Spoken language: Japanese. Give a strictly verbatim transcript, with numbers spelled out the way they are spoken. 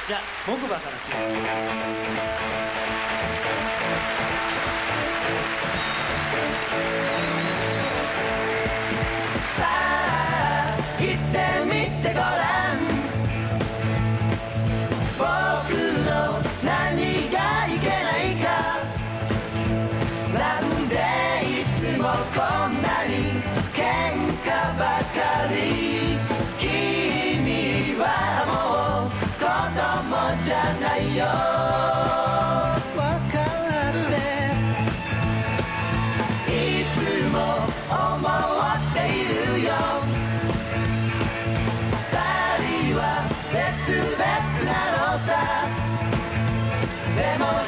じゃあ木馬から切る。 さあ言ってみてごらん、僕の何がいけないか、なんでいつもこんなに喧嘩ばかり。君はもう子供じゃないよ、わかるね。いつも思っているよ、二人は別々なのさ。でも